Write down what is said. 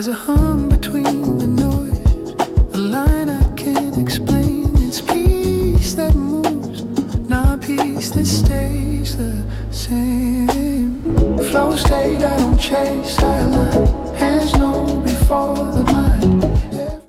There's a hum between the noise, a line I can't explain. It's peace that moves, not peace that stays the same. Flow state, I don't chase, I align. Hands know before the mind.